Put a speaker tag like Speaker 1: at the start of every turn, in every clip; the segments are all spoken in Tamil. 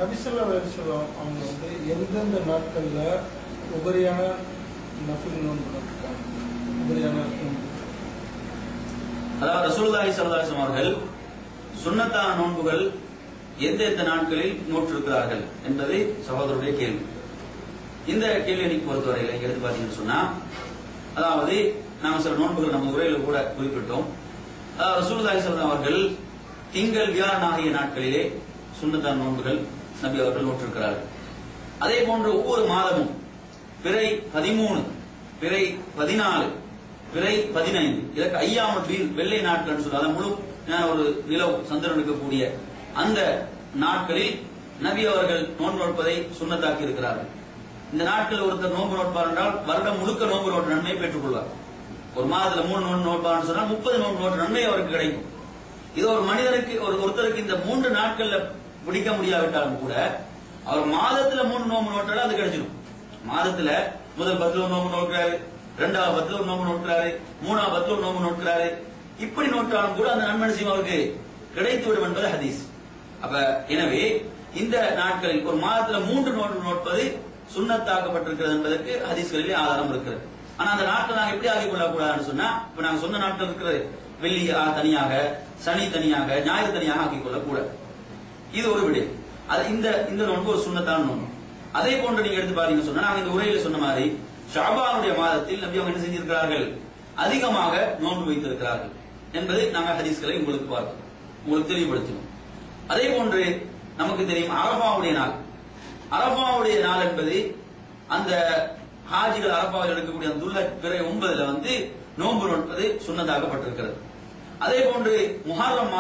Speaker 1: நபி ஸல்லல்லாஹு அலைஹி வஸல்லம் அவங்க வந்து எந்தெந்த நாட்கள்ல உபரியான நஃபில் நோன்பு நோக்கிட்டாங்க? உபரியான
Speaker 2: அதாவது ரசூலுல்லாஹி ஸல்லல்லாஹு அலைஹி வஸல்லம் அவர்கள் சுன்னத்தான நோன்புகள் எந்தெந்த நாட்களில் நோற்றிருக்கிறார்கள் என்பது சகோதரருடைய கேள்வி. இந்த கேள்வியை பொறுத்தவரையில் இங்க எடுத்து பாத்தீங்கன்னு சொன்னா, அதாவது நாம சில நோன்புகள் நம்ம உரையில கூட குறிப்பிட்டோம். அதாவது ரசூலுல்லாஹி ஸல்லல்லாஹு அலைஹி வஸல்லம் அவர்கள் திங்கள் வியாழன் ஆகிய நாட்களிலே சுன்னத்தான நோன்புகள் நபி அவர்கள் நோற்றிருக்கிறார்கள். அதே போன்று ஒவ்வொரு மாதமும் பிறை 13, பிறை 14, பிறை 15 இதற்கு ஐயாமல் வெள்ளை நாட்கள் சொல்ல முழு ஒரு நிலவு சந்திரன் இருக்கக்கூடிய அந்த நாட்களில் நபி அவர்கள் நோன்பு நோட்பதை சுன்னத்தாக்கி இருக்கிறார்கள். இந்த நாட்களில் ஒருத்தர் நோன்பு நோட்பார் என்றால் வருடம் முழுக்க நோன்பு நோட்டு நன்மையை பெற்றுக் கொள்வார். ஒரு மாதத்துல 3 நோன்பு நோட்பார்னு சொன்னால் 30 நோன்பு நோட்டு நன்மை அவருக்கு கிடைக்கும். இது ஒரு மனிதனுக்கு ஒருத்தருக்கு இந்த 3 நாட்கள்ல பிடிக்க முடியாவிட்டாலும் கூட அவர் மாதத்துல 3 நோன்பு நோட்டாலும் அது கிடைச்சிடும். மாதத்துல முதல் 10 நோன்பு நோக்கிறாரு, 2வது 10 நோன்பு நோக்கிறாரு, 3வது 10 நோன்பு நோக்கிறாரு. இப்படி நோட்டாலும் கூட அந்த நன்மனசியம் அவருக்கு கிடைத்துவிடும் என்பது ஹதீஸ். அப்ப எனவே இந்த நாட்களில் ஒரு மாதத்துல 3 நோன்பு நோட்பது சுன்னத்தாக்கப்பட்டிருக்கிறது என்பதற்கு ஹதீஸ்களிலே ஆதாரம் இருக்கிறது. ஆனா அந்த நாட்கள் நாங்க எப்படி ஆகிக் கொள்ளக்கூடாதுன்னு சொன்னா, இப்ப நாங்க சொன்ன நாட்கள் இருக்கிறது வெள்ளி தனியாக, சனி தனியாக, ஞாயிறு தனியாக ஆக்கிக் கொள்ளக்கூடாது. இது ஒரு விடயம். அது இந்த நோன்பு ஒரு சுன்னத்தான நோன்பு. அதே போன்று நீங்க எடுத்து பாத்தீங்கன்னு சொன்னா, நாங்க இந்த உரையில சொன்ன மாதிரி ஷஅபானுடைய மாதத்தில் நபி அவங்க என்ன செஞ்சிருக்கிறார்கள், அதிகமாக நோன்பு வைத்திருக்கிறார்கள் என்பது நாங்க ஹதீஸ்களை உங்களுக்கு தெளிவுபடுத்தினோம். அதே போன்று நமக்கு தெரியும் அரஃபாவுடைய நாள். அரஃபாவுடைய நாள் என்பது அந்த ஹாஜிகள் அரஃபாவில் எடுக்கக்கூடிய அந்த பிறை 9ல வந்து நோன்பு நோட்பது சுன்னத்தாக்கப்பட்டிருக்கிறது. அதே போன்று முஹர்ரம்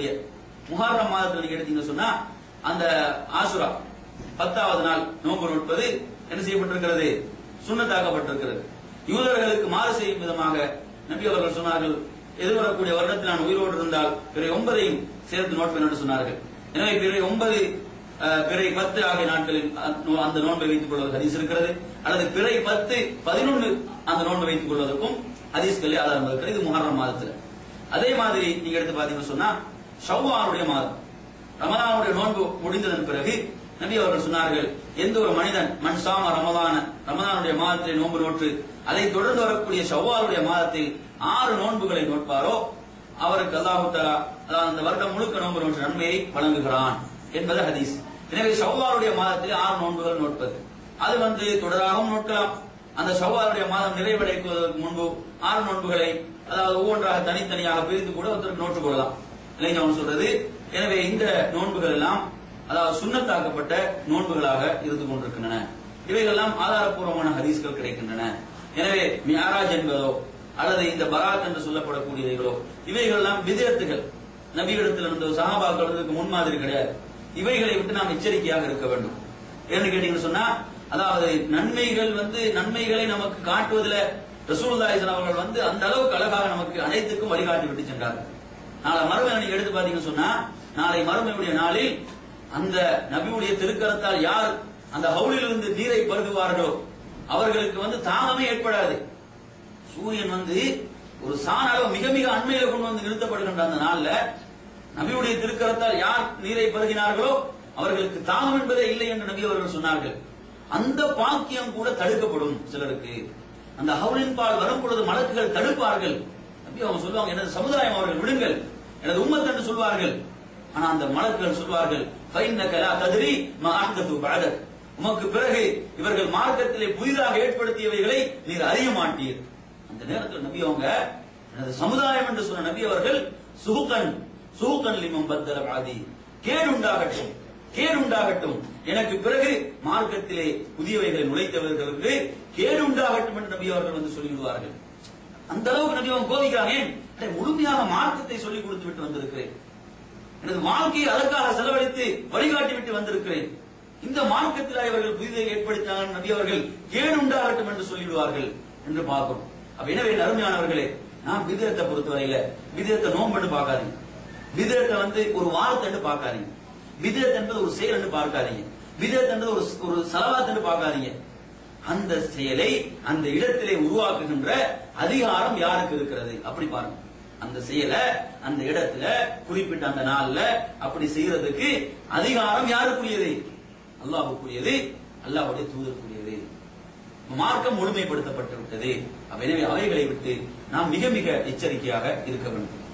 Speaker 2: மாதத்தில் நீங்க எடுத்தீங்கன்னு சொன்னா அந்த ஆசுரா 10வது நாள் நோன்பு நோட்பது என்ன செய்யப்பட்டிருக்கிறது, சுன்னத்தாக்கப்பட்டிருக்கிறது. யூதர்களுக்கு மாறு செய்யும் விதமாக நபி அவர்கள் சொன்னார்கள், எதிர்வரக்கூடிய வருடத்தில் நான் உயிரோடு இருந்தால் பிறை 9ஐயும் சேர்த்து நோட்பேன் என்று சொன்னார்கள். எனவே பிறை 9, பிறை 10 ஆகிய நாட்களில் அந்த நோன்பை வைத்துக் கொள்வது ஹதீஸ் இருக்கிறது. அல்லது பிறை 10, 11 அந்த நோன்பை வைத்துக் கொள்வதற்கும் ஹதீஸ்களில் ஆதாரம் இருக்கிறது. இது முஹர்ரம் மாதத்தில். அதே மாதிரி நீங்க எடுத்து பாத்தீங்கன்னு சொன்னா ஷவ்வாலுடைய மாதம், ரமலானுடைய நோன்பு முடிந்ததன் பிறகு நபி அவர்கள் சொன்னார்கள், எந்த ஒரு மனிதன் மன் சாம ரமலானுடைய மாதத்தை நோன்பு நோற்று அதை தொடர்ந்து வரக்கூடிய ஷவ்வாலுடைய மாதத்தில் 6 நோன்புகளை நோட்பாரோ அவருக்கு அல்லாஹ் தஆலா அந்த வருடம் முழுக்க நோன்பு நோற்ற நன்மையை வழங்குகிறான் என்பது ஹதீஸ். எனவே ஷவ்வாலுடைய மாதத்தில் 6 நோன்புகள் நோட்பது அது வந்து தொடராகவும் நோட்கலாம். அந்த ஷவ்வாலுடைய மாதம் நிறைவடைவதற்கு முன்பு 6 நோன்புகளை அதாவது ஒவ்வொன்றாக தனித்தனியாக பிரித்து கூட ஒருத்தருக்கு நோட்டுக் கொள்ளலாம். இளைஞர் சொல்றது. எனவே இந்த நோன்புகள் எல்லாம் அதாவது சுன்னத்தாக்கப்பட்ட நோன்புகளாக இருந்து கொண்டிருக்கின்றன. இவைகள் எல்லாம் ஆதாரப்பூர்வமான ஹதீஸ்கள் கிடைக்கின்றன. எனவே மியாராஜ் என்பதோ அல்லது இந்த பராத் என்று சொல்லப்படக்கூடியவைகளோ இவைகள் எல்லாம் விதத்துகள், நபியிடத்தில் இருந்த சஹாபாக்களுக்கு முன்மாதிரி கிடையாது. இவைகளை விட்டு நாம் எச்சரிக்கையாக இருக்க வேண்டும். ஏன்னு கேட்டீங்கன்னு சொன்னா, அதாவது நன்மைகளை நமக்கு காட்டுவதில் ரசூலுல்லாஹி ஸல்லல்லாஹு அலைஹி வஸல்லம் அவர்கள் அந்த அளவுக்கு அழகாக நமக்கு அனைத்துக்கும் வழிகாட்டி விட்டு சென்றார்கள். நாளை மறுமை நீங்க எடுத்து பாத்தீங்கன்னு சொன்னா, நாளை மறுமையுடைய நாளில் அந்த நபியுடைய திருக்கரத்தால் யார் அந்த ஹவுலில் இருந்து நீரை பருகுவார்களோ அவர்களுக்கு தாகமே ஏற்படாது. சூரியன் ஒரு சாண அளவு மிக மிக அண்மையில கொண்டு நிறுத்தப்படுகின்ற அந்த நாள்ல நபியுடைய திருக்கரத்தால் யார் நீரை பருகினார்களோ அவர்களுக்கு தாகம் என்பதே இல்லை என்று நபி அவர்கள் சொன்னார்கள். அந்த பாக்கியம் கூட தடுக்கப்படும் சிலருக்கு. அந்த ஹவுலின் பால் வரும் பொழுது மலக்குகள் தடுப்பார்கள். நபி அவங்க சொல்லுவாங்க, எனது சமுதாயம் அவர்கள் விடுங்கள், எனது உம்மத் என்று சொல்வார்கள். ஆனா அந்த மலக்குகள் சொல்வார்கள், ஃபைன்னக லா தத்ரி மா அஹ்தது பஅதக், உமக்கு பிறகு இவர்கள் மார்க்கத்திலே புதிதாக ஏற்படுத்தியவைகளை நீர் அறிய மாட்டீர். அந்த நேரத்தில் நபி அவங்க எனது சமுதாயம் என்று சொன்ன நபி அவர்கள் சுஹுகன் லிமன் பத்தல பாதி, கேடுண்டாகட்டும் எனக்கு பிறகு மார்க்கத்திலே புதியவைகளை நுழைத்தவர்களுக்கு கேடுண்டாகட்டும் என்று நபி அவர்கள் சொல்லிவிடுவார்கள். அந்த அளவுக்கு நபி அவங்க கோபிக்கிறாங்க. முழுமையாக மார்க்கத்தை சொல்லிக் கொடுத்து விட்டு வந்திருக்கிறேன், எனது வாழ்க்கையை அதற்காக செலவழித்து வழிகாட்டி விட்டு வந்திருக்கிறேன். இந்த மார்க்கத்தில் இவர்கள் புதிதை ஏற்படுத்தினார்கள், நபி அவர்கள் கேடு உண்டாகட்டும் என்று சொல்லிவிடுவார்கள் என்று பார்க்கிறோம். அப்ப எனவே அருமையானவர்களே, நான் விதத்தை பொறுத்தவரையில விதத்தை நோன்பு பார்க்காதீங்க, விதத்தை ஒரு வாரத்தை என்று பார்க்காதீங்க, விதத் என்பது ஒரு செயல் என்று பார்க்காதீங்க, விதத் என்பது ஒரு சலவாத் என்று பார்க்காதீங்க. அந்த செயலை அந்த இடத்திலே உருவாக்குகின்ற அதிகாரம் யாருக்கு இருக்கிறது அப்படி பாருங்க. அந்த செயலை அந்த இடத்துல குறிப்பிட்ட அந்த நாள்ல அப்படி செய்யறதுக்கு அதிகாரம் யாருக்குரியது? அல்லாஹ்வுக்குரியது, அல்லாஹ்வுடைய தூதருக்குரியது. மார்க்கம் முழுமைப்படுத்தப்பட்டு விட்டது. எனவே அவைகளை விட்டு நாம் மிக மிக எச்சரிக்கையாக இருக்க வேண்டும்.